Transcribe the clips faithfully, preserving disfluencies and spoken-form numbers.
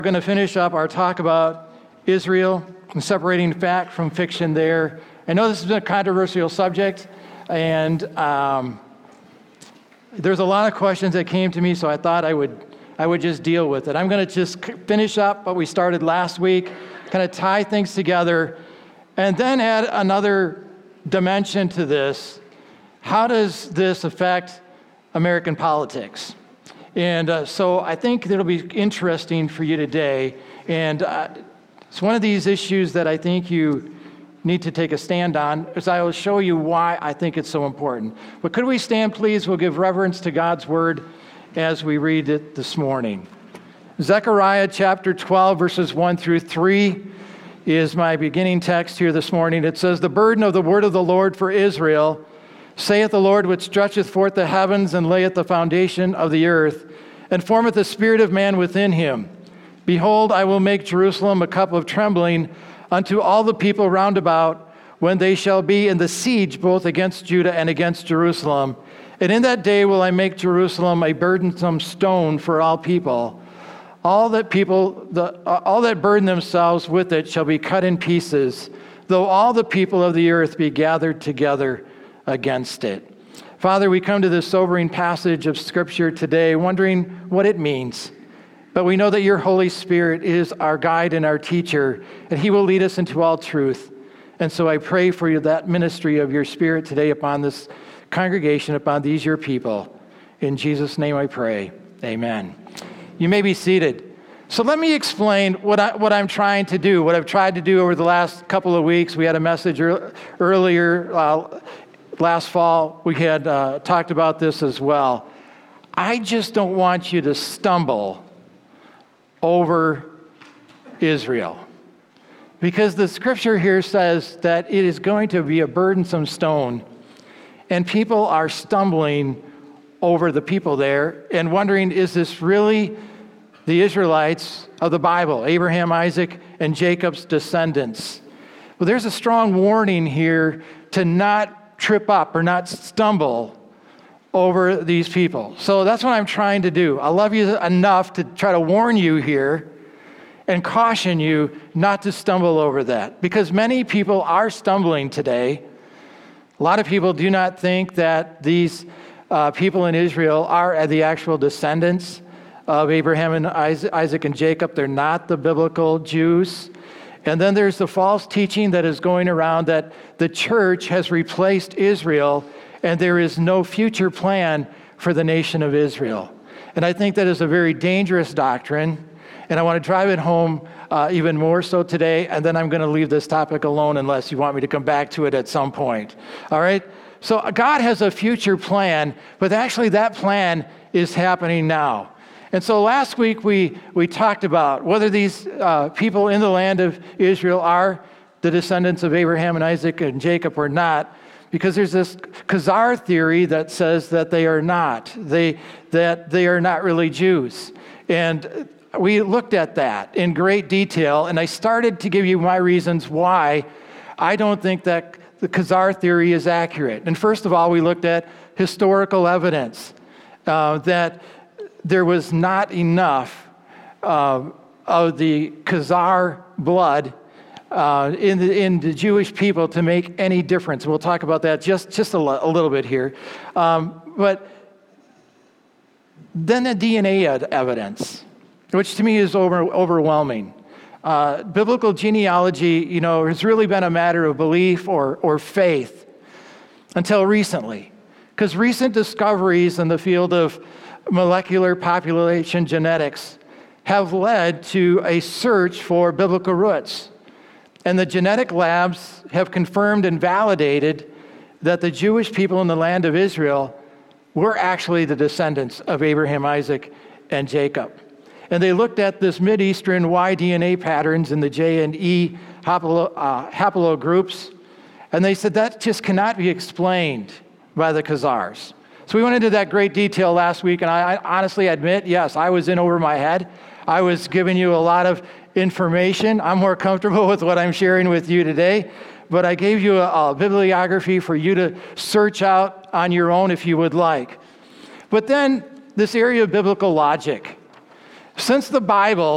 We're going to finish up our talk about Israel and separating fact from fiction there. I know this has been a controversial subject, and um, there's a lot of questions that came to me, so I thought I would I would just deal with it. I'm going to just finish up what we started last week, kind of tie things together, and then add another dimension to this. How does this affect American politics? And uh, so I think it'll be interesting for you today. And uh, it's one of these issues that I think you need to take a stand on, as I will show you why I think it's so important. But could we stand, please? We'll give reverence to God's word as we read it this morning. Zechariah chapter twelve, verses one through three is my beginning text here this morning. It says, "The burden of the word of the Lord for Israel, saith the Lord, which stretcheth forth the heavens and layeth the foundation of the earth, and formeth the spirit of man within him. Behold, I will make Jerusalem a cup of trembling unto all the people round about, when they shall be in the siege both against Judah and against Jerusalem. And in that day will I make Jerusalem a burdensome stone for all people. All that people, the, uh, all that burden themselves with it shall be cut in pieces, though all the people of the earth be gathered together against it." Father, we come to this sobering passage of Scripture today wondering what it means. But we know that your Holy Spirit is our guide and our teacher, and he will lead us into all truth. And so I pray for you that ministry of your Spirit today upon this congregation, upon these your people. In Jesus' name I pray. Amen. You may be seated. So let me explain what, I, what I'm trying to do, what I've tried to do over the last couple of weeks. We had a message ear- earlier uh, last fall. We had uh, talked about this as well. I just don't want you to stumble over Israel, because the scripture here says that it is going to be a burdensome stone, and people are stumbling over the people there and wondering, is this really the Israelites of the Bible, Abraham, Isaac, and Jacob's descendants? Well, there's a strong warning here to not trip up or not stumble over these people. So that's what I'm trying to do. I love you enough to try to warn you here and caution you not to stumble over that, because many people are stumbling today. A lot of people do not think that these uh, people in Israel are the actual descendants of Abraham and Isaac and Jacob. They're not the biblical Jews. And then there's the false teaching that is going around that the church has replaced Israel and there is no future plan for the nation of Israel. And I think that is a very dangerous doctrine, and I want to drive it home uh, even more so today, and then I'm going to leave this topic alone unless you want me to come back to it at some point. All right? So God has a future plan, but actually that plan is happening now. And so last week we, we talked about whether these uh, people in the land of Israel are the descendants of Abraham and Isaac and Jacob or not, because there's this Khazar theory that says that they are not, they, that they are not really Jews. And we looked at that in great detail, and I started to give you my reasons why I don't think that the Khazar theory is accurate. And first of all, we looked at historical evidence uh, that there was not enough uh, of the Khazar blood uh, in, the, in the Jewish people to make any difference. We'll talk about that just, just a, l- a little bit here. Um, but then the D N A ed- evidence, which to me is over, overwhelming. Uh, biblical genealogy, you know, has really been a matter of belief or, or faith until recently. Because recent discoveries in the field of molecular population genetics have led to a search for biblical roots. And the genetic labs have confirmed and validated that the Jewish people in the land of Israel were actually the descendants of Abraham, Isaac, and Jacob. And they looked at this Mideastern Y D N A patterns in the J and E haplo, uh, haplogroups, and they said that just cannot be explained by the Khazars. So we went into that great detail last week, and I, I honestly admit, yes, I was in over my head. I was giving you a lot of information. I'm more comfortable with what I'm sharing with you today, but I gave you a, a bibliography for you to search out on your own if you would like. But then this area of biblical logic. Since the Bible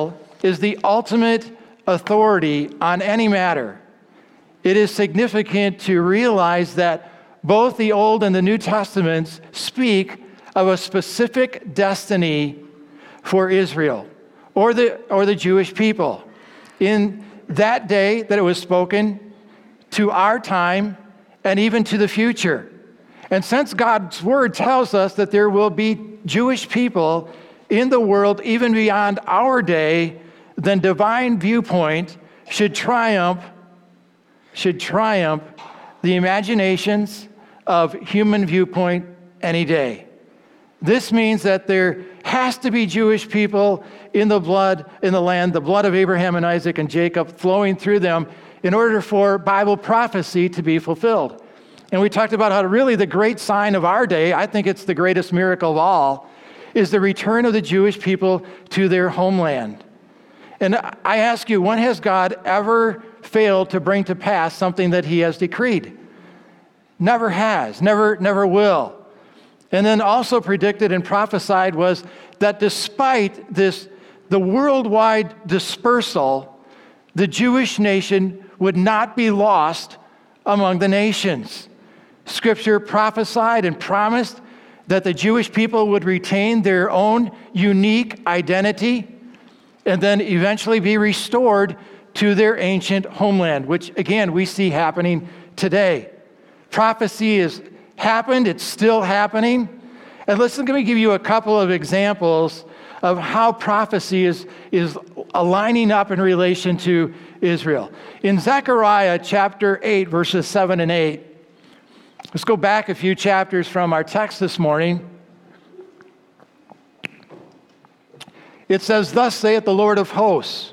is the ultimate authority on any matter, it is significant to realize that both the Old and the New Testaments speak of a specific destiny for Israel or the, or the Jewish people. In that day that it was spoken, to our time, and even to the future. And since God's word tells us that there will be Jewish people in the world even beyond our day, then divine viewpoint should triumph, should triumph the imaginations of human viewpoint any day. This means that there has to be Jewish people in the blood, in the land, the blood of Abraham and Isaac and Jacob flowing through them in order for Bible prophecy to be fulfilled. And we talked about how really the great sign of our day, I think it's the greatest miracle of all, is the return of the Jewish people to their homeland. And I ask you, when has God ever failed to bring to pass something that he has decreed? Never has, never, never will. And then also predicted and prophesied was that despite this, the worldwide dispersal, the Jewish nation would not be lost among the nations. Scripture prophesied and promised that the Jewish people would retain their own unique identity and then eventually be restored to their ancient homeland, which again we see happening today. Prophecy has happened, it's still happening. And listen, let me give you a couple of examples of how prophecy is, is aligning up in relation to Israel. In Zechariah chapter eight, verses seven and eight, let's go back a few chapters from our text this morning. It says, "Thus saith the Lord of hosts,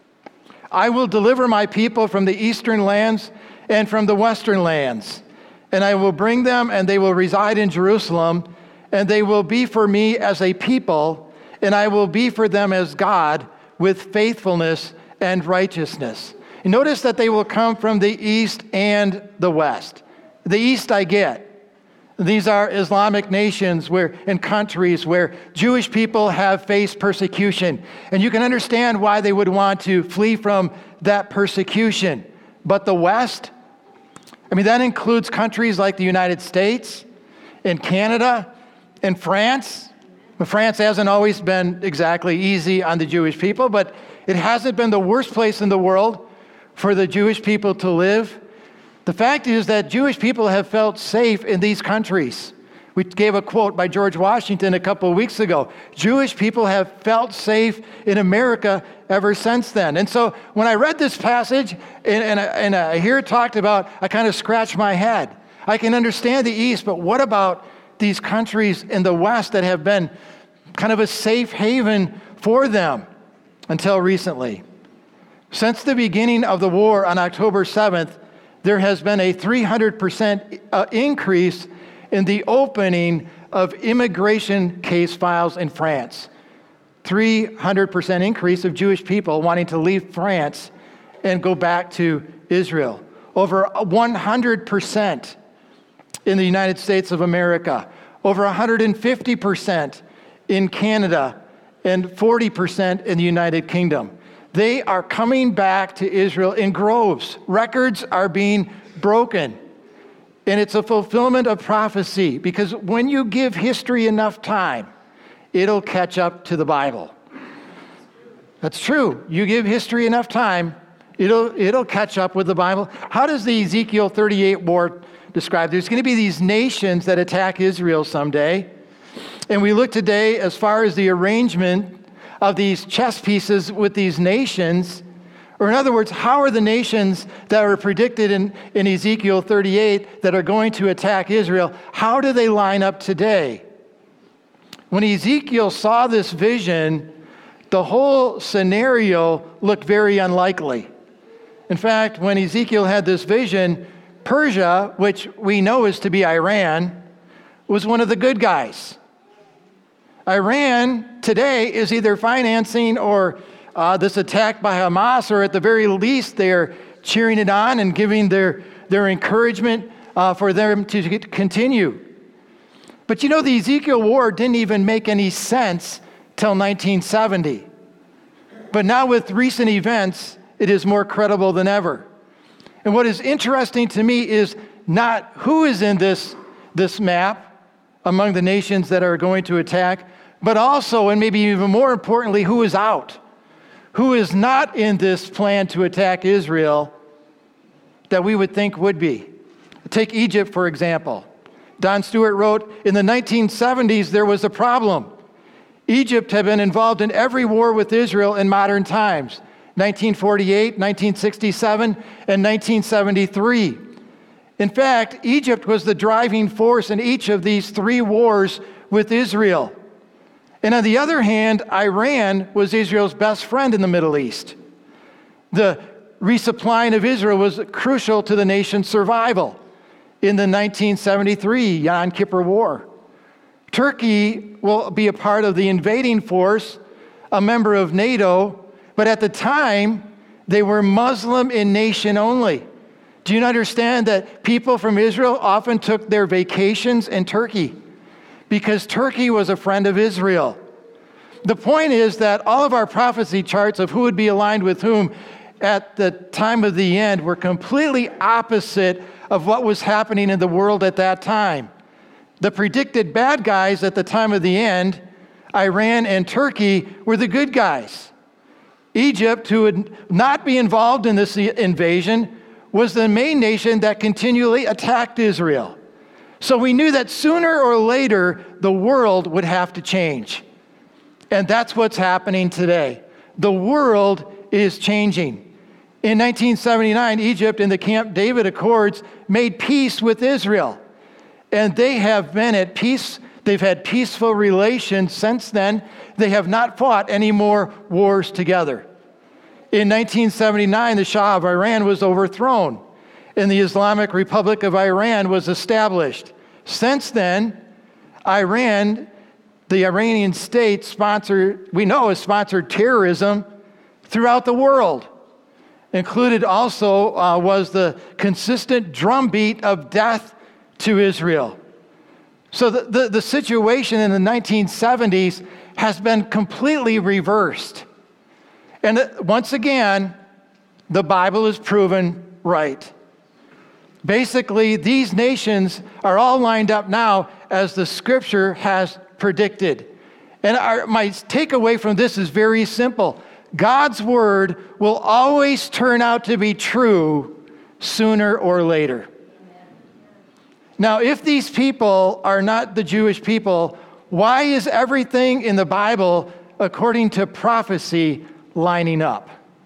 I will deliver my people from the eastern lands and from the western lands, and I will bring them, and they will reside in Jerusalem, and they will be for me as a people, and I will be for them as God with faithfulness and righteousness." And notice that they will come from the east and the west. The east I get. These are Islamic nations where, and countries where Jewish people have faced persecution. And you can understand why they would want to flee from that persecution. But the West, I mean, that includes countries like the United States and Canada and France. France hasn't always been exactly easy on the Jewish people, but it hasn't been the worst place in the world for the Jewish people to live. The fact is that Jewish people have felt safe in these countries. We gave a quote by George Washington a couple of weeks ago. Jewish people have felt safe in America ever since then. And so when I read this passage and, and, I, and I hear it talked about, I kind of scratch my head. I can understand the East, but what about these countries in the West that have been kind of a safe haven for them until recently? Since the beginning of the war on October seventh, there has been a three hundred percent increase in the opening of immigration case files in France. three hundred percent increase of Jewish people wanting to leave France and go back to Israel. Over one hundred percent in the United States of America. Over one hundred fifty percent in Canada and forty percent in the United Kingdom. They are coming back to Israel in groves. Records are being broken. And it's a fulfillment of prophecy, because when you give history enough time, it'll catch up to the Bible. That's true. You give history enough time, it'll, it'll catch up with the Bible. How does the Ezekiel thirty-eight war describe? There's going to be these nations that attack Israel someday. And we look today as far as the arrangement of these chess pieces with these nations, or in other words, how are the nations that were predicted in, in Ezekiel thirty-eight that are going to attack Israel, how do they line up today? When Ezekiel saw this vision, the whole scenario looked very unlikely. In fact, when Ezekiel had this vision, Persia, which we know is to be Iran, was one of the good guys. Iran today is either financing or uh, this attack by Hamas, or at the very least they're cheering it on and giving their, their encouragement uh, for them to continue. But you know, the Ezekiel war didn't even make any sense till nineteen seventy. But now with recent events, it is more credible than ever. And what is interesting to me is not who is in this, this map among the nations that are going to attack, but also, and maybe even more importantly, who is out, who is not in this plan to attack Israel that we would think would be. Take Egypt, for example. Don Stewart wrote, in the nineteen seventies, there was a problem. Egypt had been involved in every war with Israel in modern times, nineteen forty-eight, nineteen sixty-seven, and nineteen seventy-three. In fact, Egypt was the driving force in each of these three wars with Israel. And on the other hand, Iran was Israel's best friend in the Middle East. The resupplying of Israel was crucial to the nation's survival in the nineteen seventy-three Yom Kippur War. Turkey will be a part of the invading force, a member of NATO, but at the time, they were Muslim in nation only. Do you understand that people from Israel often took their vacations in Turkey because Turkey was a friend of Israel? The point is that all of our prophecy charts of who would be aligned with whom at the time of the end were completely opposite of what was happening in the world at that time. The predicted bad guys at the time of the end, Iran and Turkey, were the good guys. Egypt, who would not be involved in this invasion, was the main nation that continually attacked Israel. So we knew that sooner or later, the world would have to change. And that's what's happening today. The world is changing. In nineteen seventy-nine, Egypt in the Camp David Accords made peace with Israel. And they have been at peace. They've had peaceful relations since then. They have not fought any more wars together. In nineteen seventy-nine, the Shah of Iran was overthrown, and the Islamic Republic of Iran was established. Since then, Iran, the Iranian state, sponsored, we know has sponsored terrorism throughout the world. Included also uh, was the consistent drumbeat of death to Israel. So the, the, the situation in the nineteen seventies has been completely reversed. And once again, the Bible is proven right. Basically, these nations are all lined up now as the Scripture has predicted. And our, my takeaway from this is very simple. God's Word will always turn out to be true sooner or later. Now, if these people are not the Jewish people, why is everything in the Bible, according to prophecy, lining up?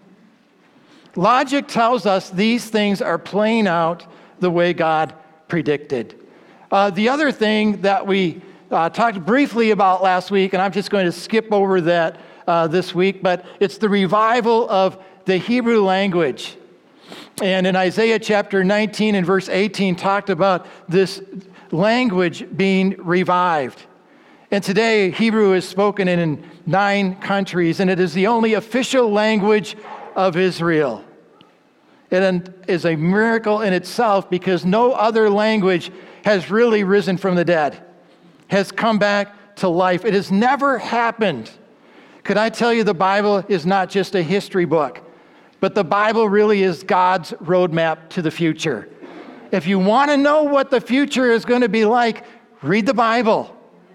Logic tells us these things are playing out the way God predicted. Uh, the other thing that we uh, talked briefly about last week, and I'm just going to skip over that uh, this week, but it's the revival of the Hebrew language. And in Isaiah chapter nineteen and verse eighteen talked about this language being revived. And today, Hebrew is spoken in nine countries, and it is the only official language of Israel. It is a miracle in itself because no other language has really risen from the dead, has come back to life. It has never happened. Could I tell you the Bible is not just a history book, but the Bible really is God's roadmap to the future. If you want to know what the future is going to be like, read the Bible.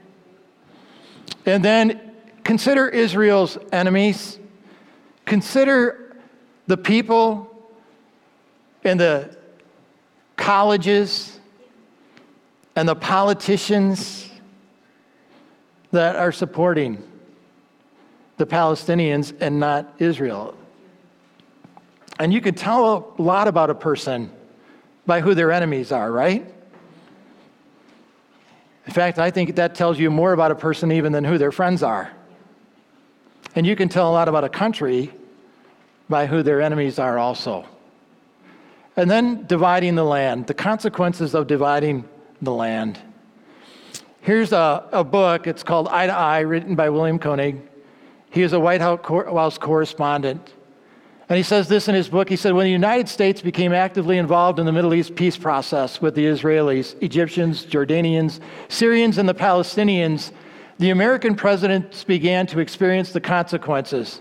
And then consider Israel's enemies. Consider the people and the colleges and the politicians that are supporting the Palestinians and not Israel. And you can tell a lot about a person by who their enemies are, right? In fact, I think that tells you more about a person even than who their friends are. And you can tell a lot about a country by who their enemies are also. And then dividing the land, the consequences of dividing the land. Here's a, a book, it's called Eye to Eye, written by William Koenig. He is a White House correspondent. And he says this in his book. He said, when the United States became actively involved in the Middle East peace process with the Israelis, Egyptians, Jordanians, Syrians, and the Palestinians, the American presidents began to experience the consequences.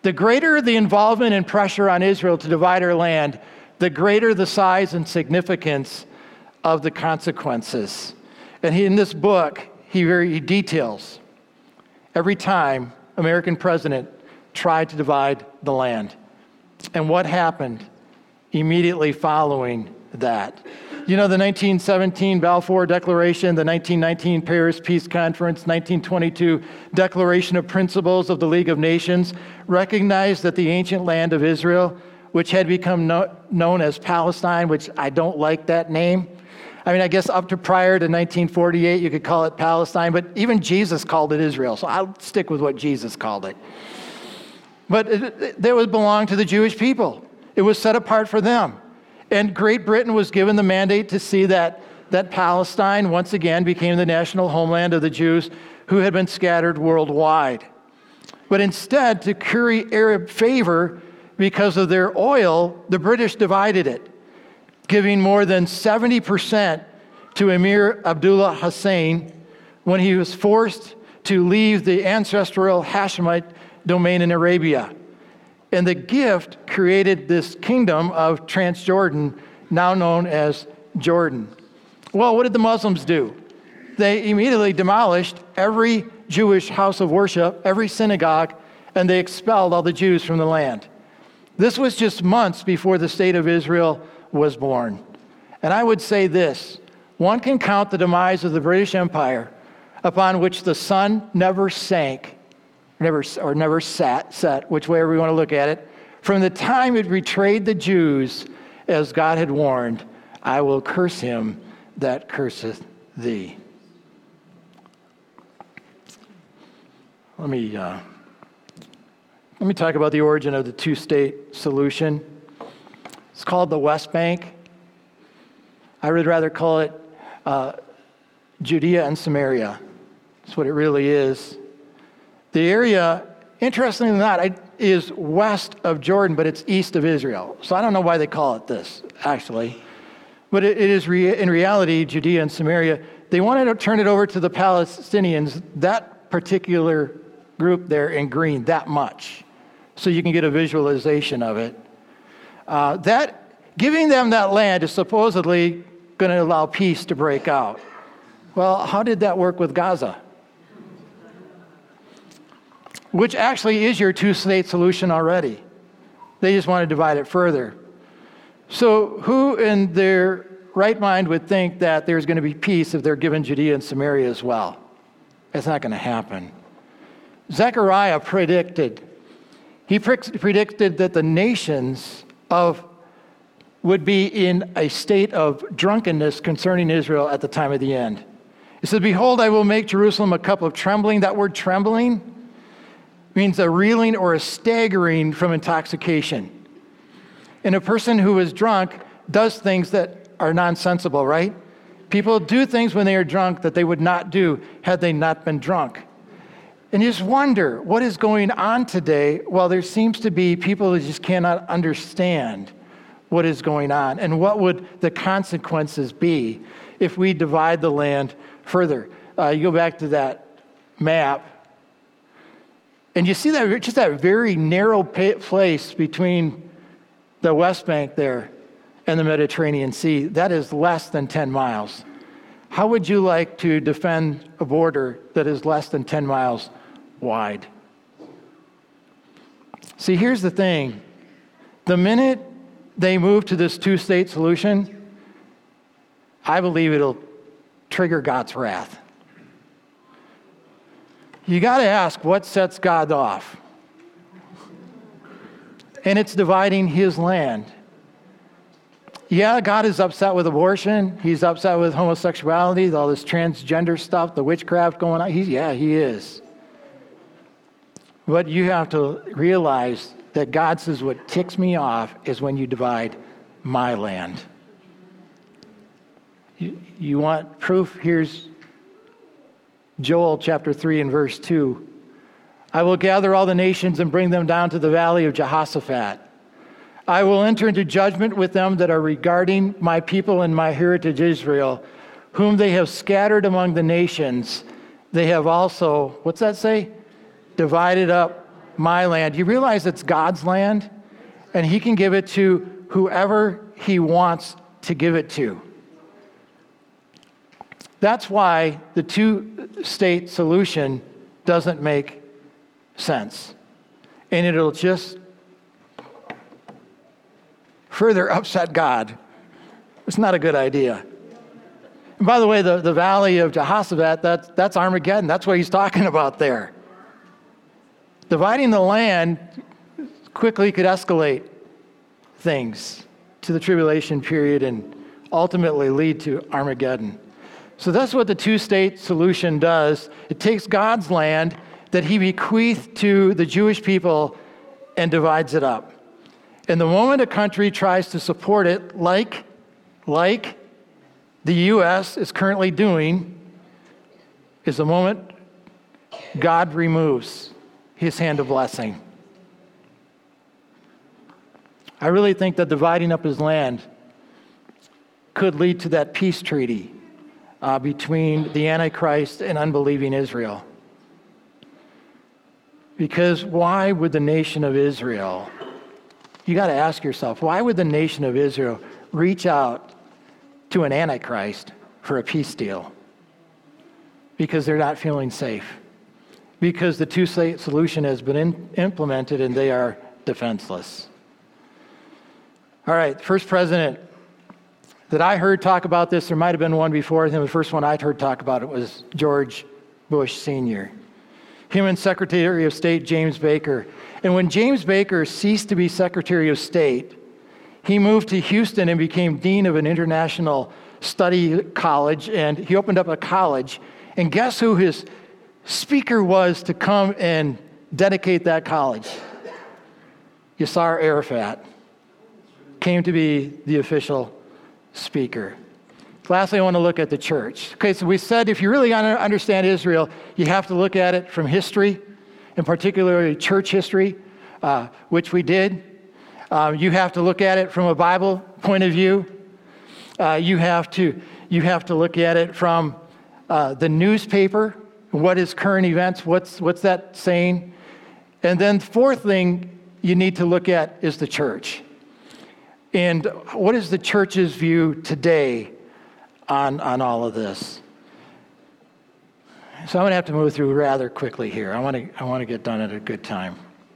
The greater the involvement and pressure on Israel to divide her land, the greater the size and significance of the consequences. And he, in this book, he very he details every time American president tried to divide the land and what happened immediately following that. You know, the nineteen seventeen Balfour Declaration, the nineteen nineteen Paris Peace Conference, nineteen twenty-two Declaration of Principles of the League of Nations recognized that the ancient land of Israel, which had become no, known as Palestine, which I don't like that name. I mean, I guess up to prior to nineteen forty-eight, you could call it Palestine, but even Jesus called it Israel, so I'll stick with what Jesus called it. But it, it, it would belong to the Jewish people. It was set apart for them. And Great Britain was given the mandate to see that, that Palestine once again became the national homeland of the Jews who had been scattered worldwide. But instead, to curry Arab favor because of their oil, the British divided it, giving more than seventy percent to Emir Abdullah Hussein when he was forced to leave the ancestral Hashemite domain in Arabia. And the gift created this kingdom of Transjordan, now known as Jordan. Well, what did the Muslims do? They immediately demolished every Jewish house of worship, every synagogue, and they expelled all the Jews from the land. This was just months before the state of Israel was born. And I would say this, one can count the demise of the British Empire upon which the sun never sank, never or never sat, set, whichever we want to look at it, from the time it betrayed the Jews, as God had warned, I will curse him that curseth thee. Let me uh, let me talk about the origin of the two-state solution. It's called the West Bank. I would rather call it uh, Judea and Samaria. That's what it really is. The area, interestingly not, is west of Jordan, but it's east of Israel. So I don't know why they call it this, actually. But it, it is, re- in reality, Judea and Samaria. They wanted to turn it over to the Palestinians, that particular group there in green, that much, so you can get a visualization of it. Uh, that giving them that land is supposedly going to allow peace to break out. Well, how did that work with Gaza? Which actually is your two-state solution already. They just want to divide it further. So who in their right mind would think that there's going to be peace if they're given Judea and Samaria as well? It's not going to happen. Zechariah predicted, he pre- predicted that the nations of would be in a state of drunkenness concerning Israel at the time of the end. He said, behold, I will make Jerusalem a cup of trembling. That word trembling means a reeling or a staggering from intoxication. And a person who is drunk does things that are nonsensical, right? People do things when they are drunk that they would not do had they not been drunk. And you just wonder, what is going on today? Well, there seems to be people who just cannot understand what is going on. And what would the consequences be if we divide the land further? Uh, you go back to that map, and you see that just that very narrow place between the West Bank there and the Mediterranean Sea. That is less than ten miles. How would you like to defend a border that is less than ten miles wide? See, here's the thing. The minute they move to this two-state solution, I believe it'll trigger God's wrath. You got to ask, what sets God off? And it's dividing his land. Yeah, God is upset with abortion. He's upset with homosexuality, all this transgender stuff, the witchcraft going on. He's, yeah, he is. But you have to realize that God says what ticks me off is when you divide my land. You, you want proof? Here's Joel chapter three and verse two. I will gather all the nations and bring them down to the valley of Jehoshaphat. I will enter into judgment with them that are regarding my people and my heritage Israel, whom they have scattered among the nations. They have also, what's that say? Divided up my land. You realize it's God's land, and he can give it to whoever he wants to give it to. That's why the two-state solution doesn't make sense. And it'll just further upset God. It's not a good idea. And by the way, the, the valley of Jehoshaphat, that's, that's Armageddon. That's what he's talking about there. Dividing the land quickly could escalate things to the tribulation period and ultimately lead to Armageddon. So that's what the two-state solution does. It takes God's land that he bequeathed to the Jewish people and divides it up. And the moment a country tries to support it, like, like the U S is currently doing, is the moment God removes his hand of blessing. I really think that dividing up his land could lead to that peace treaty uh, between the Antichrist and unbelieving Israel. Because why would the nation of Israel, you got to ask yourself, why would the nation of Israel reach out to an Antichrist for a peace deal? Because they're not feeling safe. Because the two-state solution has been in, implemented and they are defenseless. All right, first president that I heard talk about this, there might have been one before him. The first one I'd heard talk about it was George Bush Senior Him and Secretary of State James Baker. And when James Baker ceased to be Secretary of State, he moved to Houston and became dean of an international study college, and he opened up a college. And guess who his speaker was to come and dedicate that college? Yasser Arafat came to be the official speaker. Lastly, I want to look at the church. Okay, so we said if you really want to understand Israel, you have to look at it from history, and particularly church history, uh, which we did. Uh, you have to look at it from a Bible point of view. Uh, you have to you have to look at it from uh, the newspaper. What is current events? What's what's that saying? And then fourth thing you need to look at is the church. And what is the church's view today on, on all of this? So I'm going to have to move through rather quickly here. I want to I want to get done at a good time.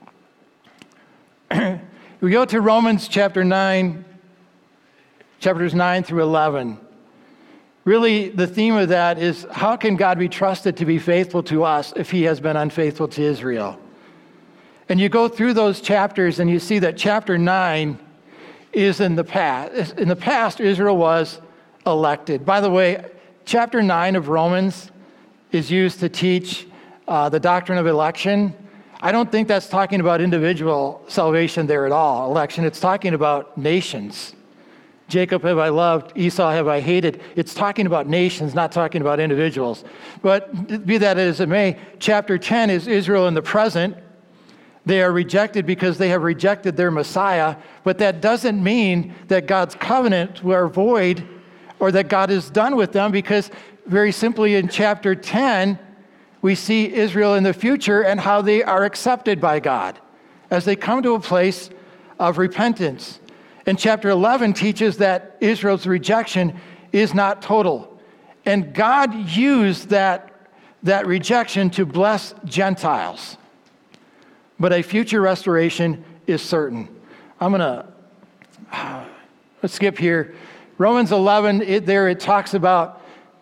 We go to Romans chapter nine, chapters nine through eleven. Really, the theme of that is how can God be trusted to be faithful to us if he has been unfaithful to Israel? And you go through those chapters and you see that chapter nine is in the past. In the past, Israel was elected. By the way, chapter nine of Romans is used to teach uh, the doctrine of election. I don't think that's talking about individual salvation there at all, election. It's talking about nations. Jacob have I loved, Esau have I hated. It's talking about nations, not talking about individuals. But be that as it may, chapter ten is Israel in the present. They are rejected because they have rejected their Messiah, but that doesn't mean that God's covenant were void or that God is done with them, because very simply in chapter ten, we see Israel in the future and how they are accepted by God as they come to a place of repentance. And chapter eleven teaches that Israel's rejection is not total. And God used that, that rejection to bless Gentiles. But a future restoration is certain. I'm going to uh, let's skip here. Romans eleven, it, there it talks about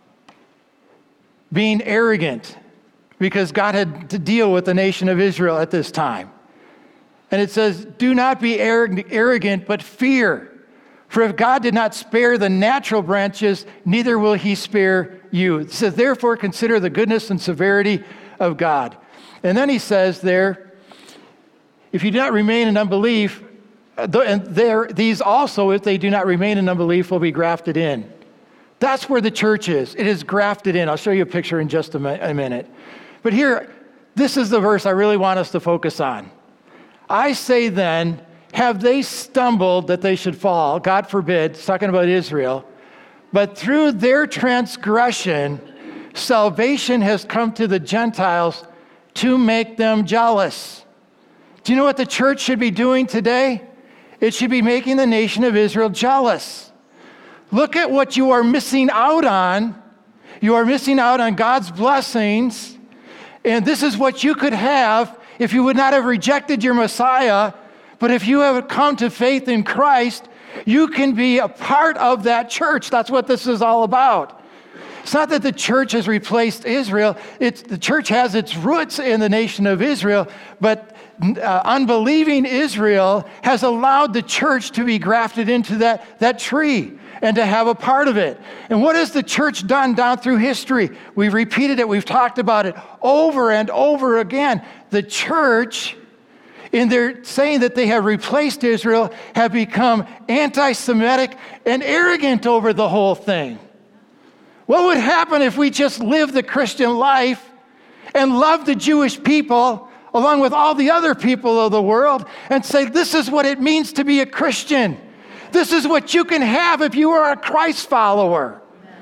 being arrogant because God had to deal with the nation of Israel at this time. And it says, do not be arrogant, but fear. For if God did not spare the natural branches, neither will he spare you. It says, therefore, consider the goodness and severity of God. And then he says there, if you do not remain in unbelief, and there, these also, if they do not remain in unbelief, will be grafted in. That's where the church is. It is grafted in. I'll show you a picture in just a, mi- a minute. But here, this is the verse I really want us to focus on. I say then, have they stumbled that they should fall? God forbid, it's talking about Israel. But through their transgression, salvation has come to the Gentiles to make them jealous. Do you know what the church should be doing today? It should be making the nation of Israel jealous. Look at what you are missing out on. You are missing out on God's blessings. And this is what you could have if you would not have rejected your Messiah. But if you have come to faith in Christ, you can be a part of that church. That's what this is all about. It's not that the church has replaced Israel. It's, the church has its roots in the nation of Israel, but uh, unbelieving Israel has allowed the church to be grafted into that, that tree and to have a part of it. And what has the church done down through history? We've repeated it. We've talked about it over and over again. The church, in their saying that they have replaced Israel, have become anti-Semitic and arrogant over the whole thing. What would happen if we just lived the Christian life and loved the Jewish people along with all the other people of the world and say, this is what it means to be a Christian. This is what you can have if you are a Christ follower.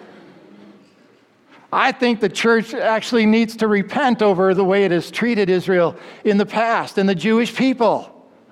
I think the church actually needs to repent over the way it has treated Israel in the past and the Jewish people.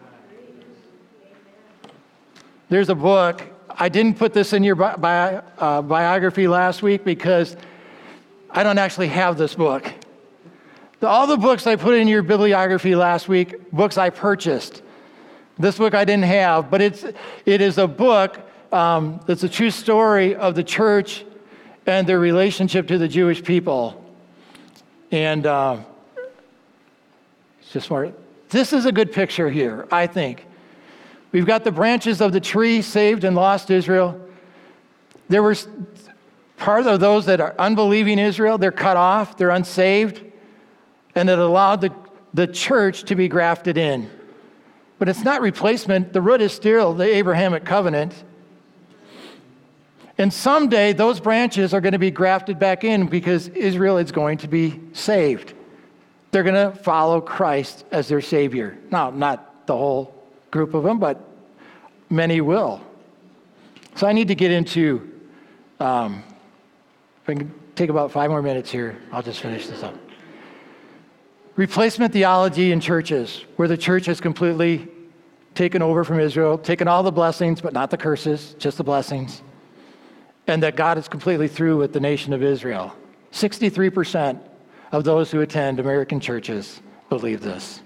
There's a book. I didn't put this in your bi- bi- uh, biography last week because I don't actually have this book. The, all the books I put in your bibliography last week, books I purchased. This book I didn't have, but it's it is a book um, that's a true story of the church and their relationship to the Jewish people. And uh, it's just more. This is a good picture here, I think. We've got the branches of the tree, saved and lost Israel. There were part of those that are unbelieving Israel. They're cut off. They're unsaved. And it allowed the, the church to be grafted in. But it's not replacement. The root is still the Abrahamic covenant. And someday those branches are going to be grafted back in because Israel is going to be saved. They're going to follow Christ as their Savior. Now, not the whole group of them, but many will. So I need to get into, um, if I can take about five more minutes here, I'll just finish this up. Replacement theology in churches, where the church has completely taken over from Israel, taken all the blessings, but not the curses, just the blessings, and that God is completely through with the nation of Israel. sixty-three percent of those who attend American churches believe this.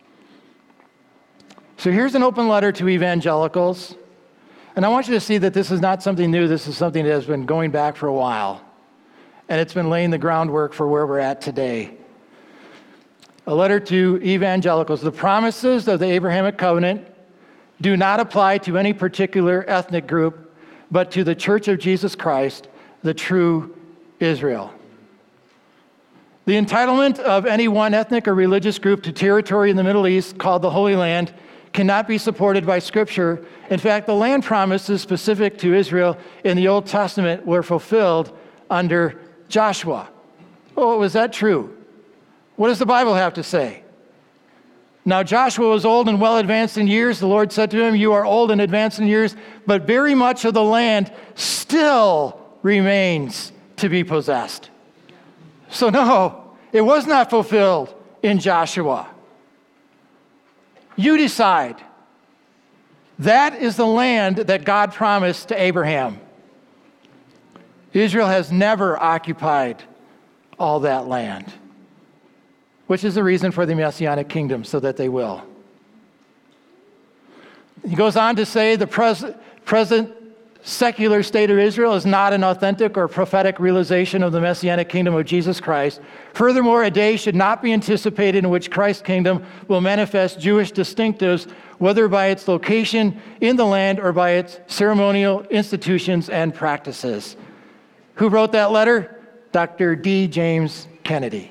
So here's an open letter to evangelicals. And I want you to see that this is not something new. This is something that has been going back for a while. And it's been laying the groundwork for where we're at today. A letter to evangelicals. The promises of the Abrahamic covenant do not apply to any particular ethnic group, but to the Church of Jesus Christ, the true Israel. The entitlement of any one ethnic or religious group to territory in the Middle East called the Holy Land cannot be supported by Scripture. In fact, the land promises specific to Israel in the Old Testament were fulfilled under Joshua. Oh, was that true? What does the Bible have to say? Now Joshua was old and well advanced in years. The Lord said to him, you are old and advanced in years, but very much of the land still remains to be possessed. So no, it was not fulfilled in Joshua. You decide. That is the land that God promised to Abraham. Israel has never occupied all that land, which is the reason for the Messianic kingdom, so that they will. He goes on to say the pres- present secular state of Israel is not an authentic or prophetic realization of the Messianic kingdom of Jesus Christ. Furthermore, a day should not be anticipated in which Christ's kingdom will manifest Jewish distinctives, whether by its location in the land or by its ceremonial institutions and practices. Who wrote that letter? Doctor D. James Kennedy.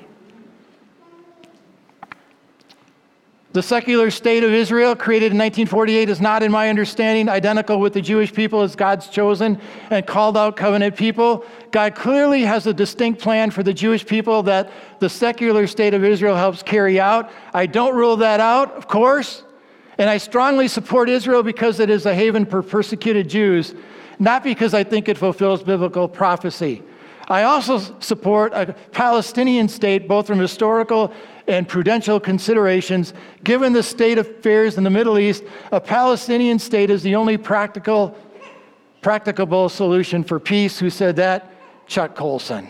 The secular state of Israel, created in nineteen forty-eight, is not, in my understanding, identical with the Jewish people as God's chosen and called out covenant people. God clearly has a distinct plan for the Jewish people that the secular state of Israel helps carry out. I don't rule that out, of course, and I strongly support Israel because it is a haven for persecuted Jews, not because I think it fulfills biblical prophecy. I also support a Palestinian state, both from historical and prudential considerations, given the state of affairs in the Middle East, a Palestinian state is the only practical, practicable solution for peace. Who said that? Chuck Colson.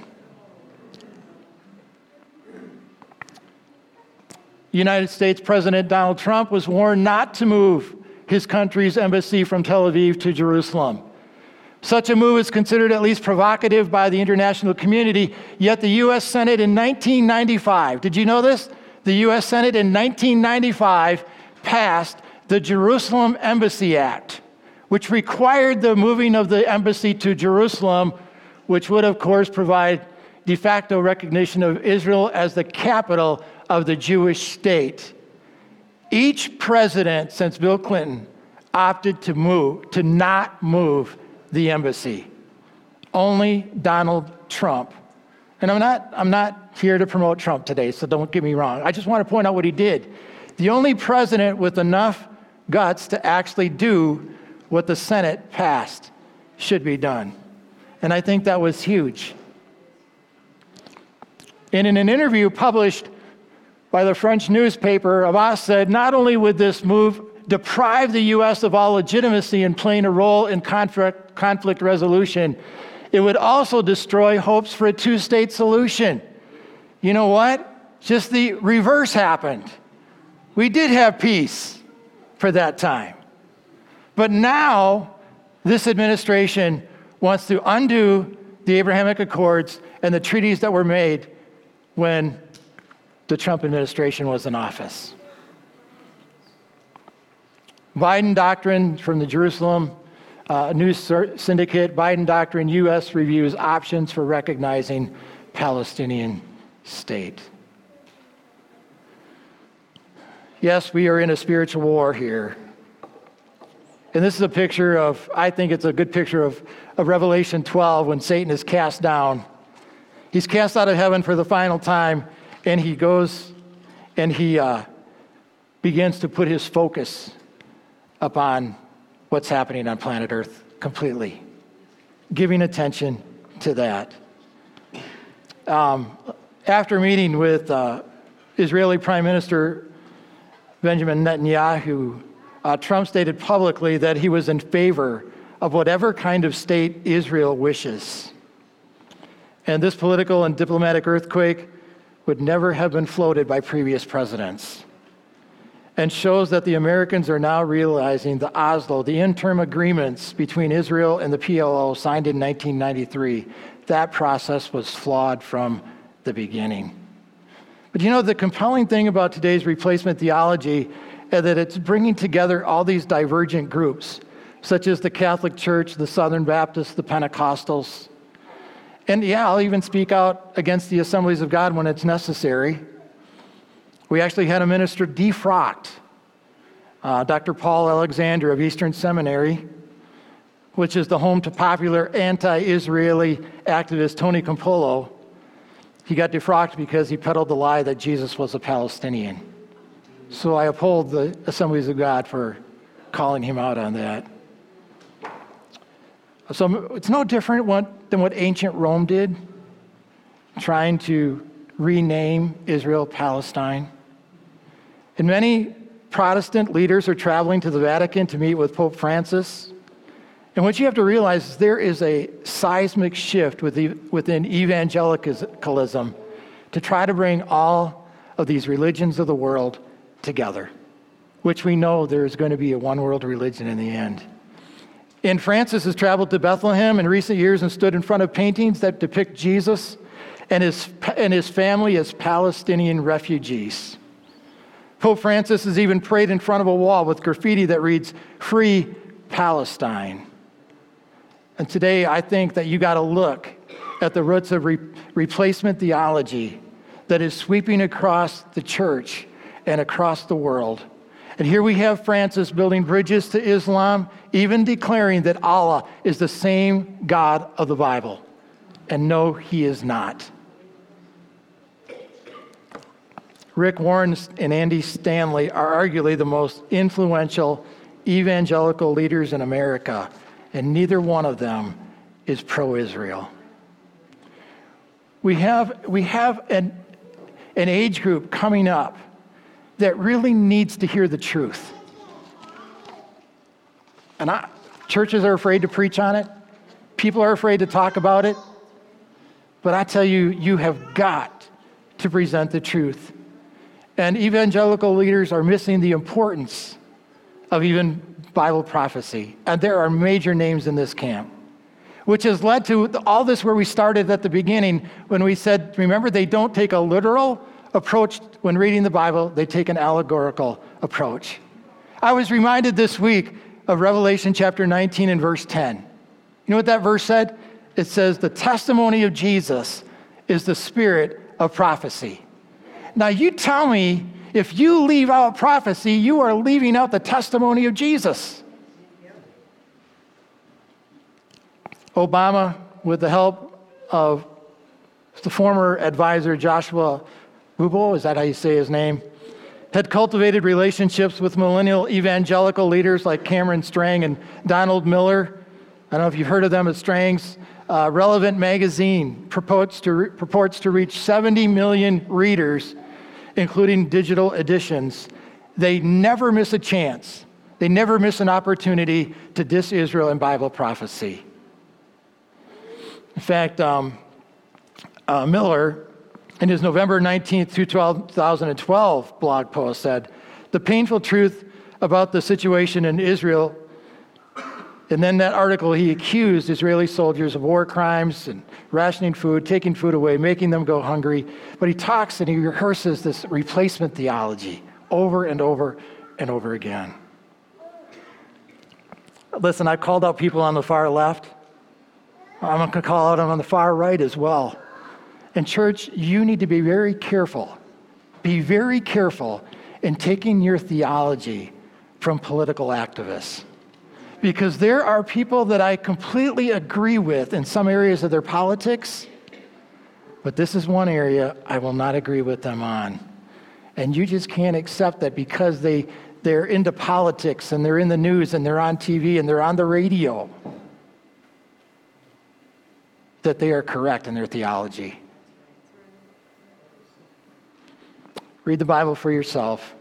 United States President Donald Trump was warned not to move his country's embassy from Tel Aviv to Jerusalem. Such a move is considered at least provocative by the international community, yet the U S Senate in nineteen ninety-five, did you know this? The U S Senate in nineteen ninety-five passed the Jerusalem Embassy Act, which required the moving of the embassy to Jerusalem, which would, of course, provide de facto recognition of Israel as the capital of the Jewish state. Each president since Bill Clinton opted to move, to not move the embassy. Only Donald Trump. And I'm not, I'm not here to promote Trump today, so don't get me wrong. I just want to point out what he did. The only president with enough guts to actually do what the Senate passed should be done. And I think that was huge. And in an interview published by the French newspaper, Abbas said, not only would this move deprive the U S of all legitimacy in playing a role in conflict, conflict resolution, it would also destroy hopes for a two-state solution. You know what? Just the reverse happened. We did have peace for that time. But now, this administration wants to undo the Abrahamic Accords and the treaties that were made when the Trump administration was in office. Biden Doctrine from the Jerusalem uh, News Syndicate, Biden Doctrine, U S reviews options for recognizing Palestinian state. Yes, we are in a spiritual war here. And this is a picture of, I think it's a good picture of, of Revelation twelve when Satan is cast down. He's cast out of heaven for the final time, and he goes and he uh, begins to put his focus upon what's happening on planet Earth completely, giving attention to that. Um, after meeting with uh, Israeli Prime Minister Benjamin Netanyahu, uh, Trump stated publicly that he was in favor of whatever kind of state Israel wishes. And this political and diplomatic earthquake would never have been floated by previous presidents, and shows that the Americans are now realizing the Oslo, the interim agreements between Israel and the P L O signed in nineteen ninety-three, that process was flawed from the beginning. But you know, the compelling thing about today's replacement theology is that it's bringing together all these divergent groups, such as the Catholic Church, the Southern Baptists, the Pentecostals. And yeah, I'll even speak out against the Assemblies of God when it's necessary. We actually had a minister defrocked, uh, Doctor Paul Alexander of Eastern Seminary, which is the home to popular anti-Israeli activist Tony Campolo. He got defrocked because he peddled the lie that Jesus was a Palestinian. So I uphold the Assemblies of God for calling him out on that. So it's no different what, than what ancient Rome did, trying to rename Israel Palestine. And many Protestant leaders are traveling to the Vatican to meet with Pope Francis. And what you have to realize is there is a seismic shift within evangelicalism to try to bring all of these religions of the world together, which we know there's going to be a one world religion in the end. And Francis has traveled to Bethlehem in recent years and stood in front of paintings that depict Jesus and his, and his family as Palestinian refugees. Pope Francis has even prayed in front of a wall with graffiti that reads, "Free Palestine." And today, I think that you got to look at the roots of re- replacement theology that is sweeping across the church and across the world. And here we have Francis building bridges to Islam, even declaring that Allah is the same God of the Bible. And no, he is not. Rick Warren and Andy Stanley are arguably the most influential evangelical leaders in America, and neither one of them is pro-Israel. We have, we have an, an age group coming up that really needs to hear the truth. And I, churches are afraid to preach on it. People are afraid to talk about it. But I tell you, you have got to present the truth. And evangelical leaders are missing the importance of even Bible prophecy. And there are major names in this camp, which has led to all this where we started at the beginning when we said, remember, they don't take a literal approach when reading the Bible, they take an allegorical approach. I was reminded this week of Revelation chapter nineteen and verse ten. You know what that verse said? It says, the testimony of Jesus is the spirit of prophecy. Now you tell me, if you leave out prophecy, you are leaving out the testimony of Jesus. Obama, with the help of the former advisor Joshua Bubel, is that how you say his name? Had cultivated relationships with millennial evangelical leaders like Cameron Strang and Donald Miller. I don't know if you've heard of them as Strangs. Uh, Relevant Magazine purports to, re- purports to reach seventy million readers, including digital editions. They never miss a chance. They never miss an opportunity to diss Israel and Bible prophecy. In fact, um, uh, Miller, in his November nineteenth, two thousand twelve blog post said, the painful truth about the situation in Israel. And then that article, he accused Israeli soldiers of war crimes and rationing food, taking food away, making them go hungry. But he talks and he rehearses this replacement theology over and over and over again. Listen, I called out people on the far left. I'm going to call out them on the far right as well. And church, you need to be very careful. Be very careful in taking your theology from political activists. Because there are people that I completely agree with in some areas of their politics, but this is one area I will not agree with them on. And you just can't accept that because they, they're into politics and they're in the news and they're on T V and they're on the radio, that they are correct in their theology. Read the Bible for yourself.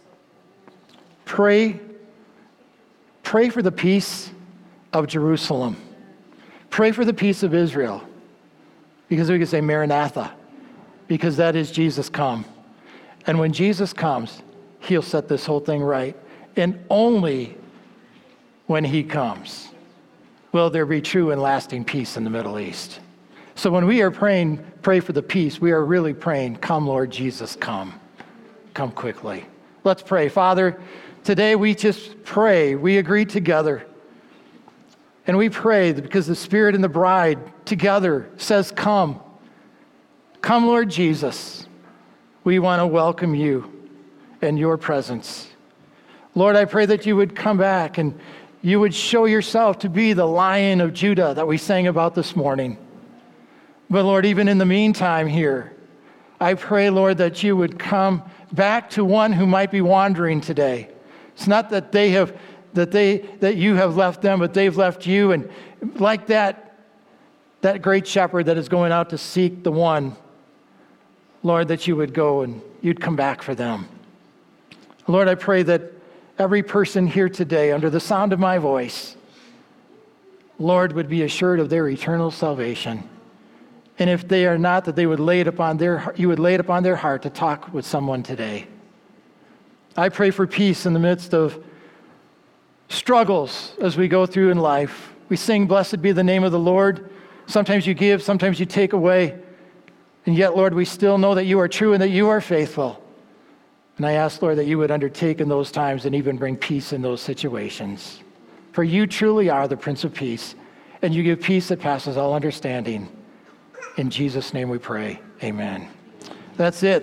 Pray Pray for the peace of Jerusalem. Pray for the peace of Israel. Because we can say Maranatha. Because that is Jesus come. And when Jesus comes, he'll set this whole thing right. And only when he comes will there be true and lasting peace in the Middle East. So when we are praying, pray for the peace, we are really praying, come Lord Jesus, come. Come quickly. Let's pray. Father, today we just pray, we agree together, and we pray that because the Spirit and the bride together says, come. Come, Lord Jesus. We want to welcome you and your presence. Lord, I pray that you would come back and you would show yourself to be the Lion of Judah that we sang about this morning. But Lord, even in the meantime here, I pray, Lord, that you would come back to one who might be wandering today. It's not that they have, that they, that you have left them, but they've left you. And like that, that great shepherd that is going out to seek the one, Lord, that you would go and you'd come back for them. Lord, I pray that every person here today, under the sound of my voice, Lord, would be assured of their eternal salvation. And if they are not, that they would lay it upon their, you would lay it upon their heart to talk with someone today. I pray for peace in the midst of struggles as we go through in life. We sing, blessed be the name of the Lord. Sometimes you give, sometimes you take away. And yet, Lord, we still know that you are true and that you are faithful. And I ask, Lord, that you would undertake in those times and even bring peace in those situations. For you truly are the Prince of Peace, and you give peace that passes all understanding. In Jesus' name we pray, amen. That's it.